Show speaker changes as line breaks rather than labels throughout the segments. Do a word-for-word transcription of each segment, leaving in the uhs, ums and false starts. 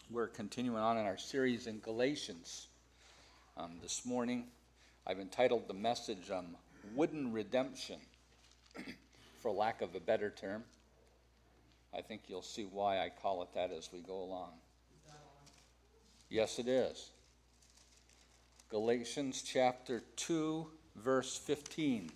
We're continuing on in our series in Galatians. Um, this morning, I've entitled the message um, Wooden Redemption, for lack of a better term. I think you'll see why I call it that as we go along. Yes, it is. Galatians chapter two, verse fifteen.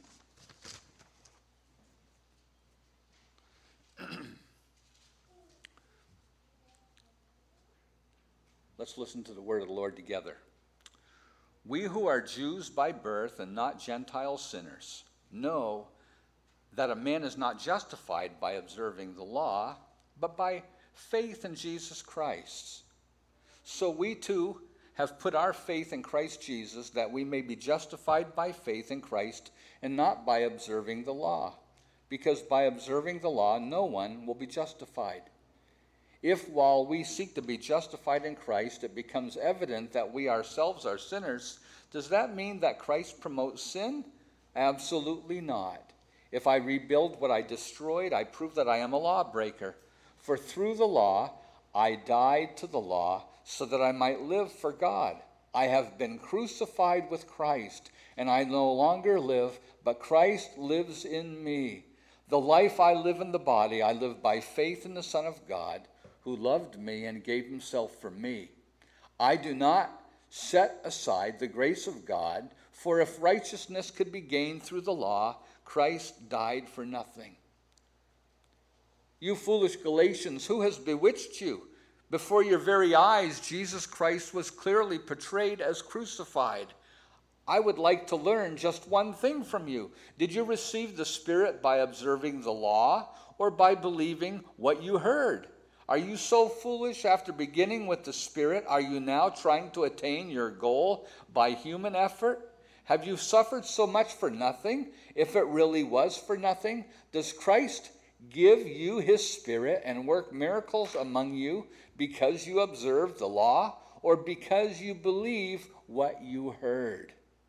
Let's listen to the word of the Lord together. We who are Jews by birth and not Gentile sinners know that a man is not justified by observing the law, but by faith in Jesus Christ. So we too have put our faith in Christ Jesus, that we may be justified by faith in Christ and not by observing the law, because by observing the law no one will be justified. If while we seek to be justified in Christ, it becomes evident that we ourselves are sinners, does that mean that Christ promotes sin? Absolutely not. If I rebuild what I destroyed, I prove that I am a lawbreaker. For through the law, I died to the law so that I might live for God. I have been crucified with Christ, and I no longer live, but Christ lives in me. The life I live in the body, I live by faith in the Son of God, who loved me and gave himself for me. I do not set aside the grace of God, for if righteousness could be gained through the law, Christ died for nothing. You foolish Galatians, who has bewitched you? Before your very eyes, Jesus Christ was clearly portrayed as crucified. I would like to learn just one thing from you. Did you receive the Spirit by observing the law, or by believing what you heard? Are you so foolish? After beginning with the Spirit, are you now trying to attain your goal by human effort? Have you suffered so much for nothing, if it really was for nothing? Does Christ give you his Spirit and work miracles among you because you observe the law, or because you believe what you heard?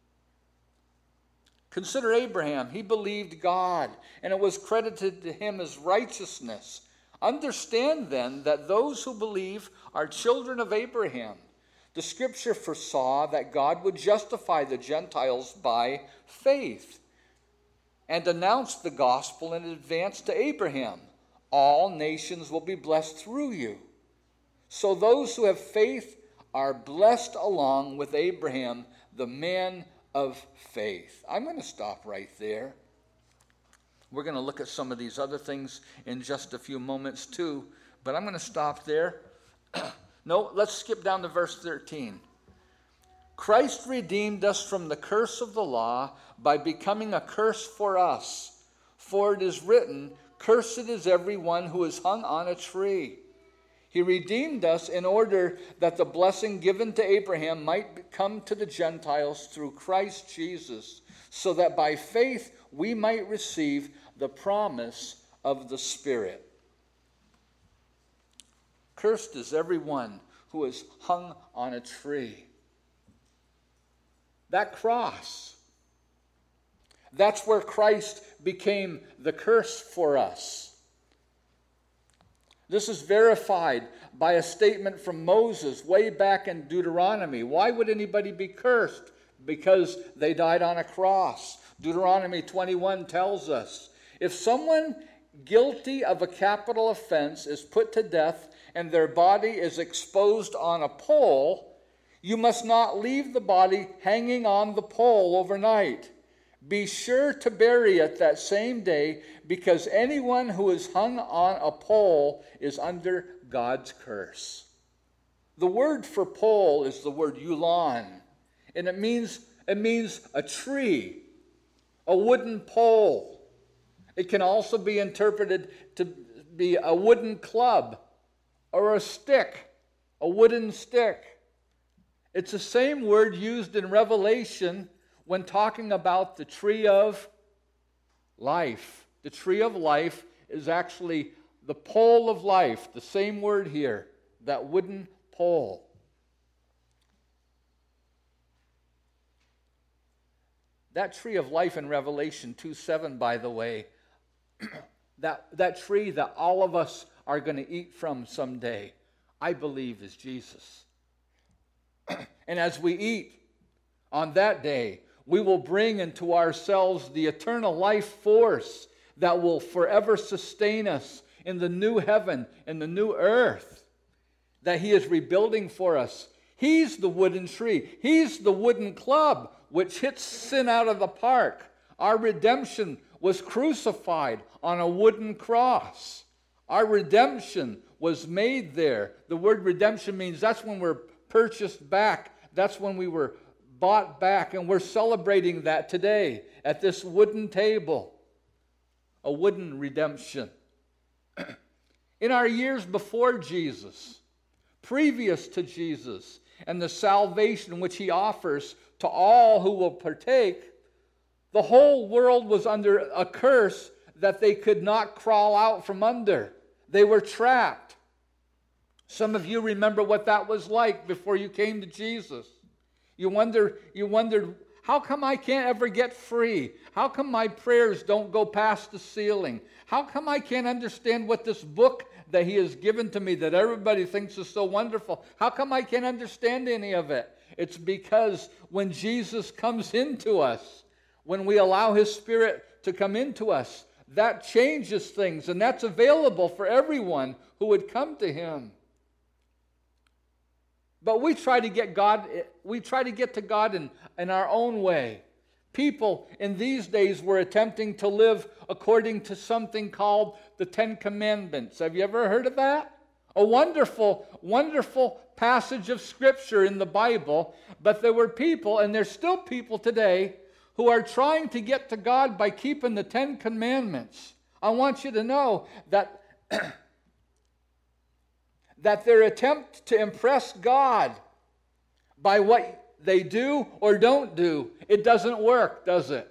Consider Abraham. He believed God, and it was credited to him as righteousness. Understand then that those who believe are children of Abraham. The scripture foresaw that God would justify the Gentiles by faith and announced the gospel in advance to Abraham. All nations will be blessed through you. So those who have faith are blessed along with Abraham, the man of faith. I'm going to stop right there. We're going to look at some of these other things in just a few moments too, but I'm going to stop there. No, let's skip down to verse thirteen. Christ redeemed us from the curse of the law by becoming a curse for us. For it is written, "Cursed is everyone who is hung on a tree." He redeemed us in order that the blessing given to Abraham might come to the Gentiles through Christ Jesus, so that by faith we might receive the promise of the Spirit. Cursed is everyone who is hung on a tree. That cross, that's where Christ became the curse for us. This is verified by a statement from Moses way back in Deuteronomy. Why would anybody be cursed? Because they died on a cross. Deuteronomy twenty-one tells us, if someone guilty of a capital offense is put to death and their body is exposed on a pole, you must not leave the body hanging on the pole overnight. Be sure to bury it that same day, because anyone who is hung on a pole is under God's curse. The word for pole is the word eulon, and it means it means a tree, a wooden pole. It can also be interpreted to be a wooden club or a stick, a wooden stick. It's the same word used in Revelation when talking about the tree of life. The tree of life is actually the pole of life, the same word here, that wooden pole. That tree of life in Revelation two seven, by the way, that, that tree that all of us are going to eat from someday, I believe is Jesus. And as we eat on that day, we will bring into ourselves the eternal life force that will forever sustain us in the new heaven and the new earth that He is rebuilding for us. He's the wooden tree. He's the wooden club which hits sin out of the park. Our redemption was crucified on a wooden cross. Our redemption was made there. The word redemption means that's when we're purchased back. That's when we were bought back, and we're celebrating that today at this wooden table. A wooden redemption. In our years before Jesus, previous to Jesus, and the salvation which He offers to all who will partake, the whole world was under a curse that they could not crawl out from under. They were trapped. Some of you remember what that was like before you came to Jesus. You wonder, you wondered, how come I can't ever get free? How come my prayers don't go past the ceiling? How come I can't understand what this book that He has given to me that everybody thinks is so wonderful? How come I can't understand any of it? It's because when Jesus comes into us, when we allow His Spirit to come into us, that changes things, and that's available for everyone who would come to Him. But we try to get God, we try to get to God in, in our own way. People in these days were attempting to live according to something called the Ten Commandments. Have you ever heard of that? A wonderful, wonderful passage of Scripture in the Bible. But there were people, and there's still people today, who are trying to get to God by keeping the Ten Commandments. I want you to know that that their attempt to impress God by what they do or don't do, it doesn't work, does it?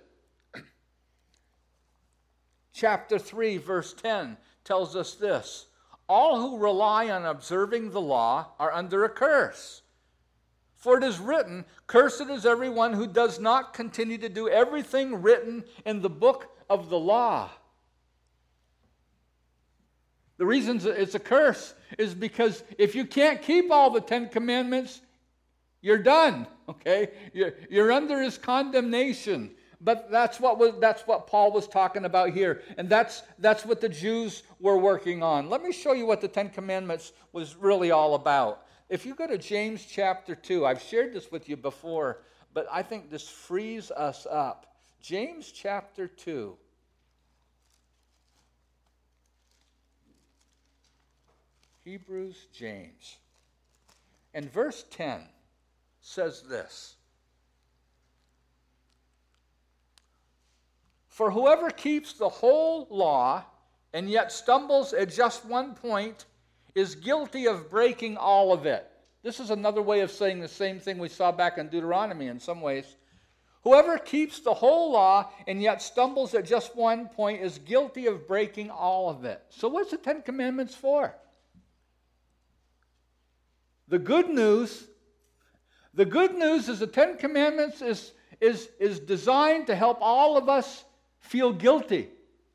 Chapter three, verse ten tells us this: all who rely on observing the law are under a curse. For it is written, cursed is everyone who does not continue to do everything written in the book of the law. The reason it's a curse is because if you can't keep all the Ten Commandments, you're done, okay? You're, you're under His condemnation. But that's what was, that's what Paul was talking about here. And that's, that's what the Jews were working on. Let me show you what the Ten Commandments was really all about. If you go to James chapter two, I've shared this with you before, but I think this frees us up. James chapter two. Hebrews, James. And verse ten says this: for whoever keeps the whole law and yet stumbles at just one point is guilty of breaking all of it. This is another way of saying the same thing we saw back in Deuteronomy in some ways. Whoever keeps the whole law and yet stumbles at just one point is guilty of breaking all of it. So what's the Ten Commandments for? The good news, the good news is the Ten Commandments is, is, is designed to help all of us feel guilty.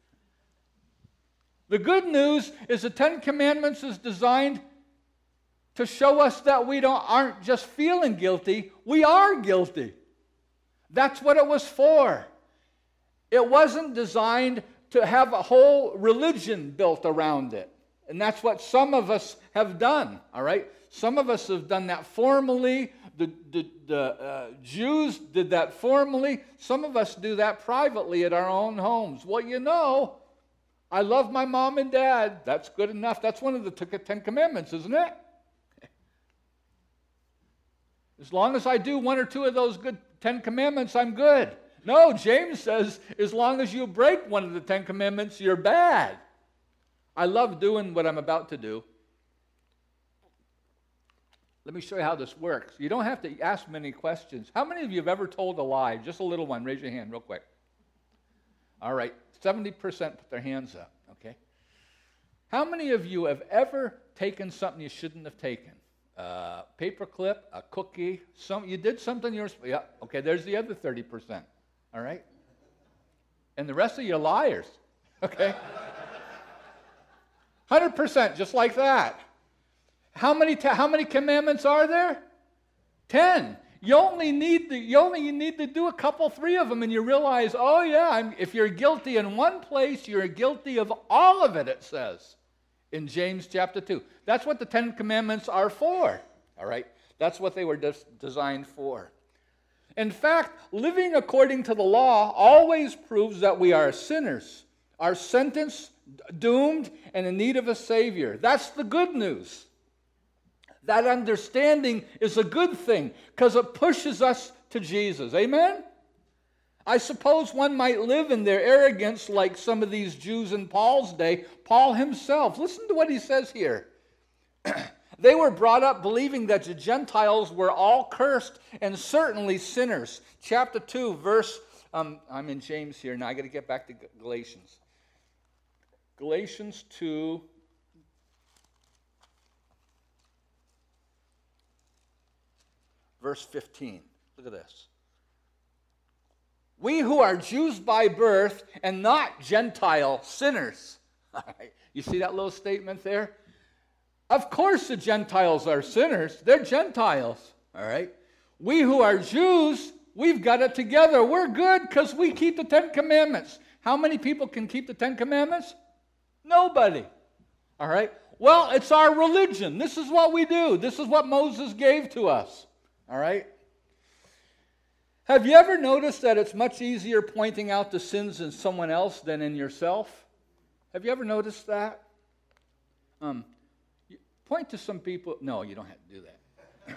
The good news is the Ten Commandments is designed to show us that we don't, aren't just feeling guilty, we are guilty. That's what it was for. It wasn't designed to have a whole religion built around it. And that's what some of us have done, all right? Some of us have done that formally. The, the, the uh, Jews did that formally. Some of us do that privately at our own homes. Well, you know, I love my mom and dad. That's good enough. That's one of the Ten Commandments, isn't it? As long as I do one or two of those good Ten Commandments, I'm good. No, James says, as long as you break one of the Ten Commandments, you're bad. I love doing what I'm about to do. Let me show you how this works. You don't have to ask many questions. How many of you have ever told a lie? Just a little one. Raise your hand real quick. All right. seventy percent put their hands up. Okay. How many of you have ever taken something you shouldn't have taken? Uh, paper clip, a cookie, some, you did something you were, yeah, okay, there's the other thirty percent. All right. And the rest of you are liars. Okay. one hundred percent, just like that. How many, ta- how many commandments are there? Ten. You only need to, you only need to do a couple, three of them, and you realize, oh yeah, I'm, if you're guilty in one place, you're guilty of all of it, it says in James chapter two. That's what the Ten Commandments are for, all right? That's what they were des- designed for. In fact, living according to the law always proves that we are sinners, our sentence doomed, and in need of a Savior. That's the good news. That understanding is a good thing because it pushes us to Jesus. Amen? I suppose one might live in their arrogance like some of these Jews in Paul's day. Paul himself, listen to what he says here. They were brought up believing that the Gentiles were all cursed and certainly sinners. Chapter two, verse, um, I'm in James here. Now I got to get back to Galatians. Galatians two. Verse fifteen. Look at this. We who are Jews by birth and not Gentile sinners. All right. You see that little statement there? Of course the Gentiles are sinners. They're Gentiles. All right. We who are Jews, we've got it together. We're good because we keep the Ten Commandments. How many people can keep the Ten Commandments? Nobody. All right. Well, it's our religion. This is what we do. This is what Moses gave to us. All right? Have you ever noticed that it's much easier pointing out the sins in someone else than in yourself? Have you ever noticed that? Um, point to some people. No, you don't have to do that.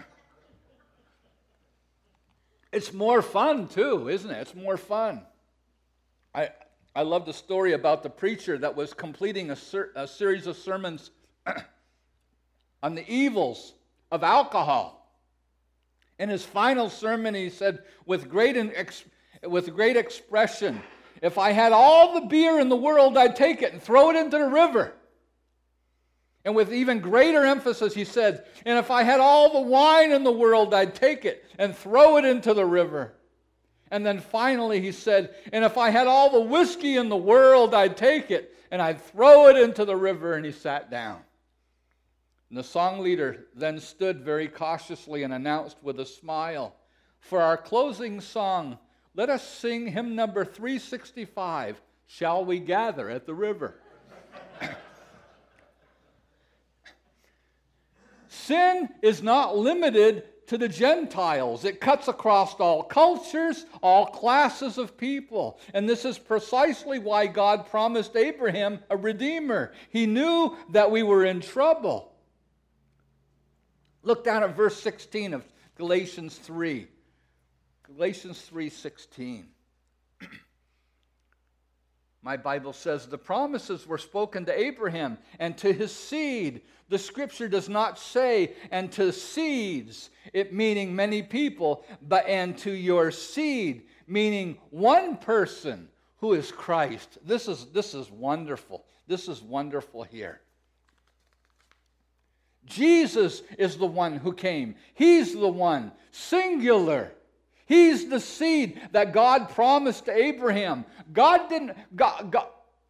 It's more fun, too, isn't it? It's more fun. I I love the story about the preacher that was completing a, ser- a series of sermons on the evils of alcohol. In his final sermon, he said, with great, ex- with great expression, if I had all the beer in the world, I'd take it and throw it into the river. And with even greater emphasis, he said, and if I had all the wine in the world, I'd take it and throw it into the river. And then finally he said, and if I had all the whiskey in the world, I'd take it and I'd throw it into the river. And he sat down. And the song leader then stood very cautiously and announced with a smile, for our closing song, let us sing hymn number three sixty-five, Shall We Gather at the River? Sin is not limited to the Gentiles. It cuts across all cultures, all classes of people. And this is precisely why God promised Abraham a redeemer. He knew that we were in trouble. Look down at verse sixteen of Galatians three. Galatians three sixteen. My Bible says the promises were spoken to Abraham and to his seed. The scripture does not say, and to seeds, it meaning many people, but and to your seed, meaning one person who is Christ. This is, this is wonderful. This is wonderful here. Jesus is the one who came. He's the one, singular. He's the seed that God promised to Abraham. God didn't, God, God,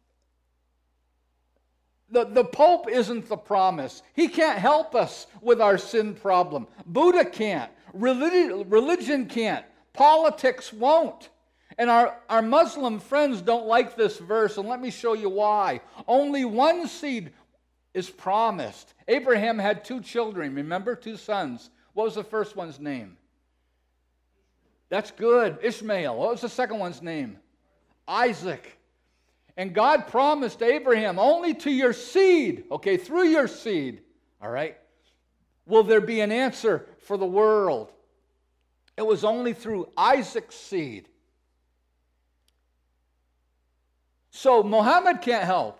the, the Pope isn't the promise. He can't help us with our sin problem. Buddha can't. Religion, religion can't. Politics won't. And our, our Muslim friends don't like this verse, and let me show you why. Only one seed is promised. Abraham had two children, remember? Two sons. What was the first one's name? That's good. Ishmael. What was the second one's name? Isaac. And God promised Abraham, only to your seed, okay, through your seed, all right, will there be an answer for the world. It was only through Isaac's seed. So Muhammad can't help.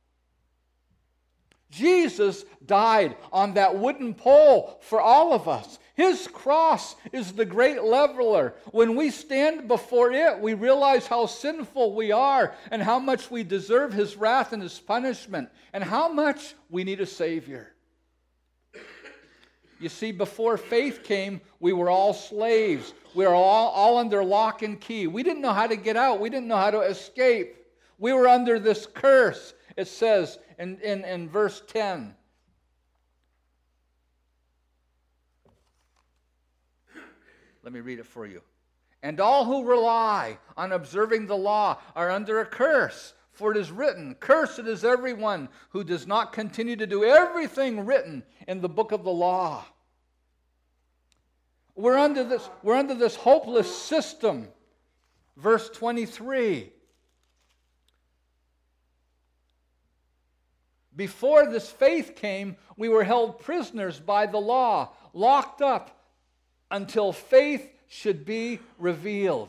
Jesus died on that wooden pole for all of us. His cross is the great leveler. When we stand before it, we realize how sinful we are and how much we deserve His wrath and His punishment and how much we need a Savior. You see, before faith came, we were all slaves. We were all, all under lock and key. We didn't know how to get out. We didn't know how to escape. We were under this curse. It says in, in, in verse ten, Let me read it for you. And all who rely on observing the law are under a curse. For it is written, cursed is everyone who does not continue to do everything written in the book of the law. We're under this, we're under this hopeless system. Verse twenty-three. Before this faith came, we were held prisoners by the law, locked up until faith should be revealed.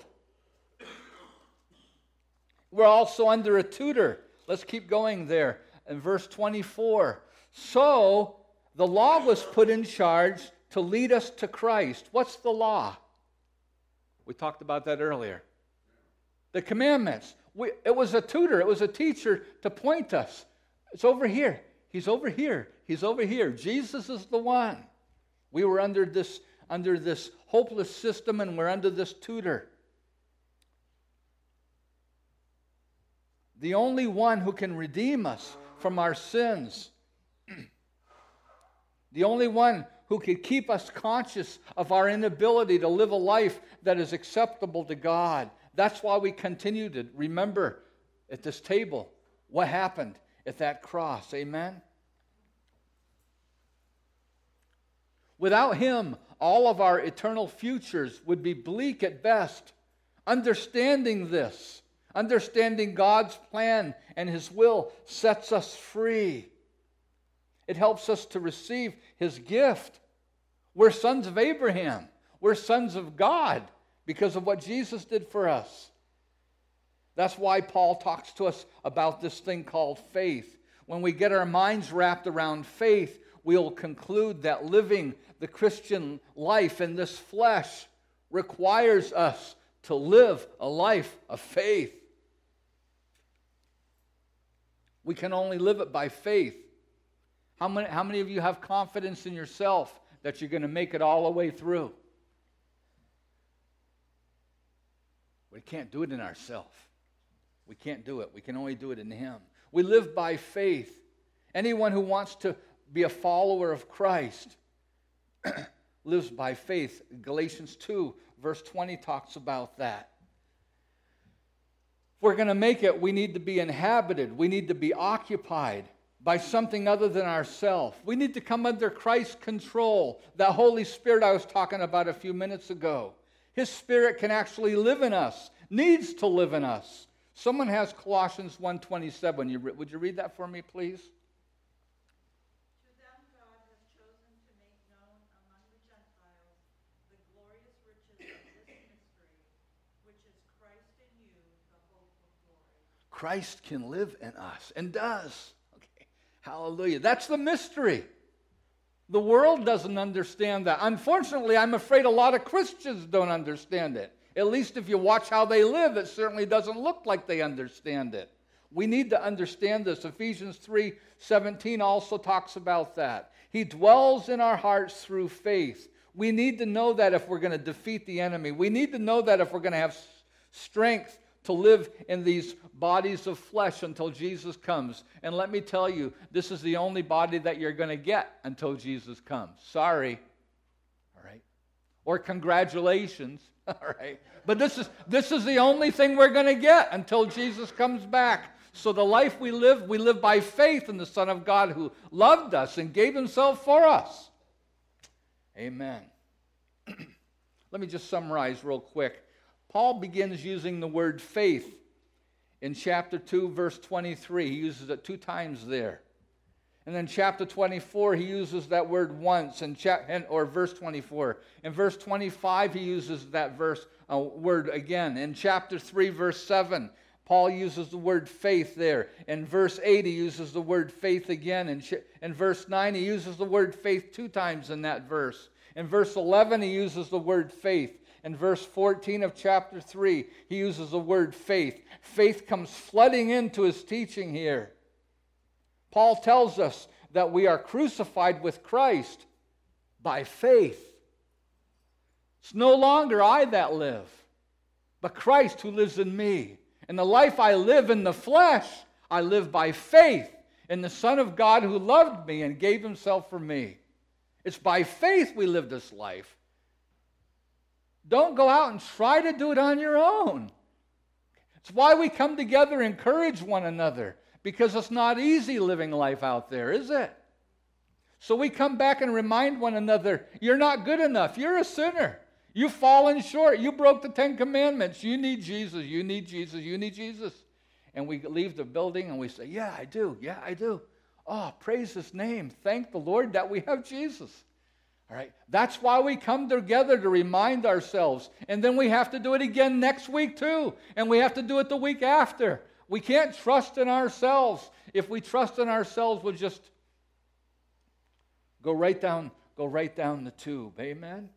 We're also under a tutor. Let's keep going there. In verse twenty-four. So the law was put in charge to lead us to Christ. What's the law? We talked about that earlier. The commandments. We, it was a tutor. It was a teacher to point us. It's over here. He's over here. He's over here. Jesus is the one. We were under this, under this hopeless system, and we're under this tutor. The only one who can redeem us from our sins. The only one who can keep us conscious of our inability to live a life that is acceptable to God. That's why we continue to remember at this table what happened at that cross. Amen? Without Him, all of our eternal futures would be bleak at best. Understanding this, understanding God's plan and His will sets us free. It helps us to receive His gift. We're sons of Abraham. We're sons of God because of what Jesus did for us. That's why Paul talks to us about this thing called faith. When we get our minds wrapped around faith, we'll conclude that living the Christian life in this flesh requires us to live a life of faith. We can only live it by faith. How many, how many of you have confidence in yourself that you're going to make it all the way through? We can't do it in ourselves. We can't do it. We can only do it in Him. We live by faith. Anyone who wants to be a follower of Christ lives by faith. Galatians two, verse twenty talks about that. If we're going to make it, we need to be inhabited. We need to be occupied by something other than ourselves. We need to come under Christ's control. That Holy Spirit I was talking about a few minutes ago. His Spirit can actually live in us, needs to live in us. Someone has Colossians one twenty-seven. You, would you read that for me, please?
To them God has chosen to make known among the Gentiles the glorious riches of this mystery, which is Christ in you, the hope of glory.
Christ can live in us, and does. Okay, hallelujah. That's the mystery. The world doesn't understand that. Unfortunately, I'm afraid a lot of Christians don't understand it. At least if you watch how they live, it certainly doesn't look like they understand it. We need to understand this. Ephesians three seventeen also talks about that. He dwells in our hearts through faith. We need to know that if we're going to defeat the enemy. We need to know that if we're going to have strength to live in these bodies of flesh until Jesus comes. And let me tell you, this is the only body that you're going to get until Jesus comes. Sorry. All right. Or congratulations. All right. But this is this is the only thing we're going to get until Jesus comes back. So the life we live, we live by faith in the Son of God who loved us and gave Himself for us. Amen. Let me just summarize real quick. Paul begins using the word faith in chapter two, verse twenty-three. He uses it two times there. And then chapter twenty-four, he uses that word once, and cha- or verse twenty-four. In verse twenty-five, he uses that verse uh, word again. In chapter three, verse seven, Paul uses the word faith there. In verse eight, he uses the word faith again. In, ch- in verse nine, he uses the word faith two times in that verse. In verse eleven, he uses the word faith. In verse fourteen of chapter three, he uses the word faith. Faith comes flooding into his teaching here. Paul tells us that we are crucified with Christ by faith. It's no longer I that live, but Christ who lives in me. And the life I live in the flesh, I live by faith in the Son of God who loved me and gave Himself for me. It's by faith we live this life. Don't go out and try to do it on your own. It's why we come together and encourage one another, because it's not easy living life out there, is it? So we come back and remind one another, you're not good enough. You're a sinner. You've fallen short. You broke the Ten Commandments. You need Jesus. You need Jesus. You need Jesus. And we leave the building and we say, yeah, I do. Yeah, I do. Oh, praise his name. Thank the Lord that we have Jesus. All right. That's why we come together, to remind ourselves. And then we have to do it again next week too. And we have to do it the week after. We can't trust in ourselves. If we trust in ourselves, we'll just go right down, go right down the tube. Amen?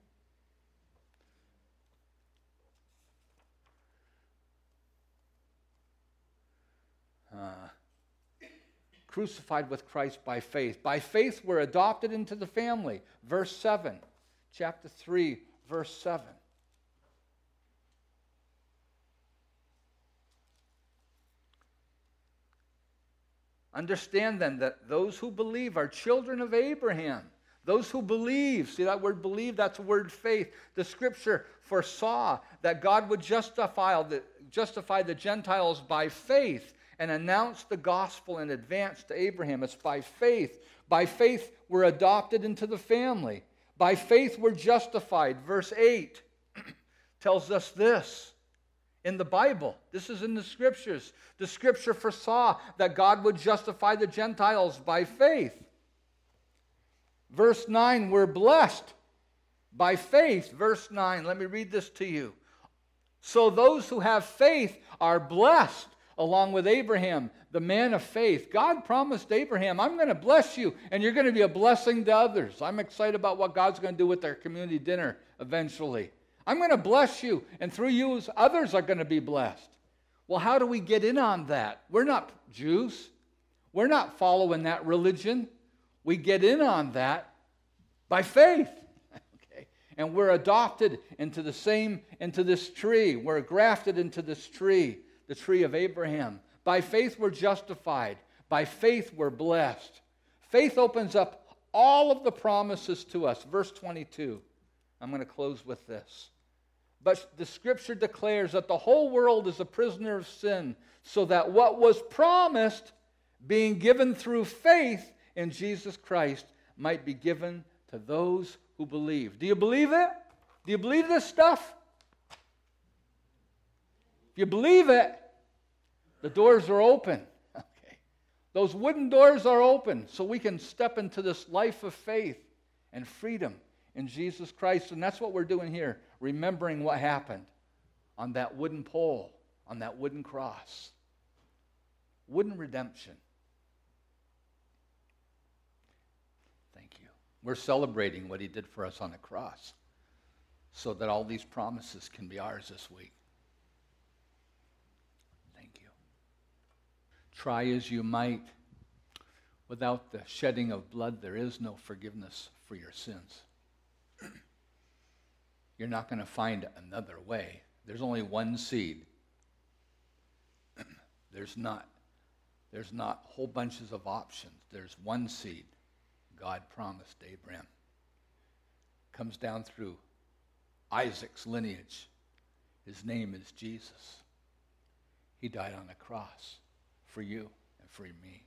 Uh, crucified with Christ by faith. By faith we're adopted into the family. Verse seven. Chapter three, verse seven. Understand then that those who believe are children of Abraham. Those who believe, see that word believe, that's the word faith. The scripture foresaw that God would justify the, justify the Gentiles by faith and announce the gospel in advance to Abraham. It's by faith. By faith we're adopted into the family. By faith we're justified. Verse eight tells us this. In the Bible, this is in the scriptures. The scripture foresaw that God would justify the Gentiles by faith. Verse nine, we're blessed by faith. Verse nine, let me read this to you. So those who have faith are blessed along with Abraham, the man of faith. God promised Abraham, I'm going to bless you, and you're going to be a blessing to others. I'm excited about what God's going to do with our community dinner eventually. I'm going to bless you, and through you, others are going to be blessed. Well, how do we get in on that? We're not Jews. We're not following that religion. We get in on that by faith. Okay? And we're adopted into the same, into this tree. We're grafted into this tree, the tree of Abraham. By faith, we're justified. By faith, we're blessed. Faith opens up all of the promises to us. Verse twenty-two. I'm going to close with this. But the scripture declares that the whole world is a prisoner of sin, so that what was promised, being given through faith in Jesus Christ, might be given to those who believe. Do you believe it? Do you believe this stuff? If you believe it, the doors are open. Okay. Those wooden doors are open so we can step into this life of faith and freedom in Jesus Christ. And that's what we're doing here, remembering what happened on that wooden pole, on that wooden cross. Wooden redemption. Thank you. We're celebrating what he did for us on the cross so that all these promises can be ours this week. Thank you. Try as you might, without the shedding of blood, there is no forgiveness for your sins. You're not going to find another way. There's only one seed. There's not, there's not whole bunches of options. There's one seed God promised Abraham. Comes down through Isaac's lineage. His name is Jesus. He died on the cross for you and for me.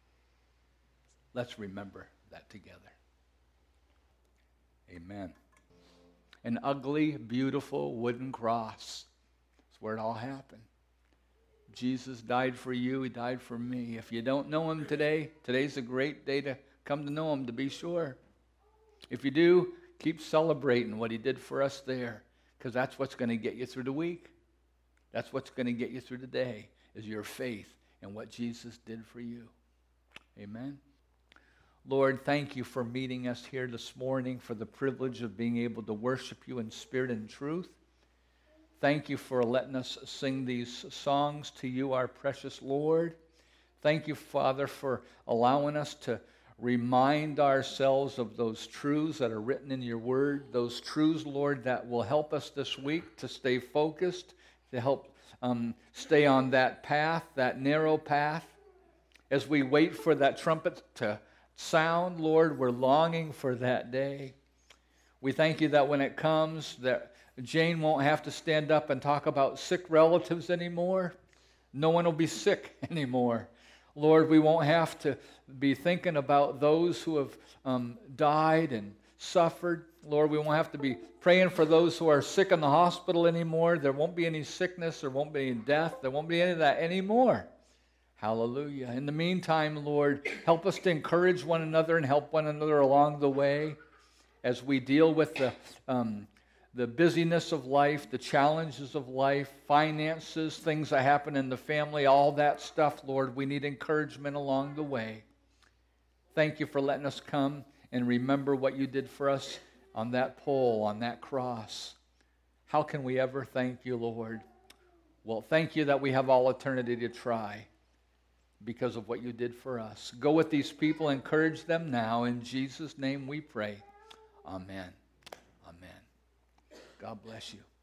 Let's remember that together. Amen. An ugly, beautiful wooden cross. That's where it all happened. Jesus died for you. He died for me. If you don't know him today, today's a great day to come to know him, to be sure. If you do, keep celebrating what he did for us there, because that's what's going to get you through the week. That's what's going to get you through the day, is your faith in what Jesus did for you. Amen. Lord, thank you for meeting us here this morning, for the privilege of being able to worship you in spirit and truth. Thank you for letting us sing these songs to you, our precious Lord. Thank you, Father, for allowing us to remind ourselves of those truths that are written in your word, those truths, Lord, that will help us this week to stay focused, to help um, stay on that path, that narrow path, as we wait for that trumpet to sound. Lord, we're longing for that day. We thank you that when it comes, that Jane won't have to stand up and talk about sick relatives anymore. No one will be sick anymore. Lord, we won't have to be thinking about those who have um, died and suffered. Lord, we won't have to be praying for those who are sick in the hospital anymore. There won't be any sickness. There won't be any death. There won't be any of that anymore. Hallelujah. In the meantime, Lord, help us to encourage one another and help one another along the way as we deal with the um, the busyness of life, the challenges of life, finances, things that happen in the family, all that stuff, Lord. We need encouragement along the way. Thank you for letting us come and remember what you did for us on that pole, on that cross. How can we ever thank you, Lord? Well, thank you that we have all eternity to try because of what you did for us. Go with these people, encourage them now. In Jesus' name we pray. Amen. Amen. God bless you.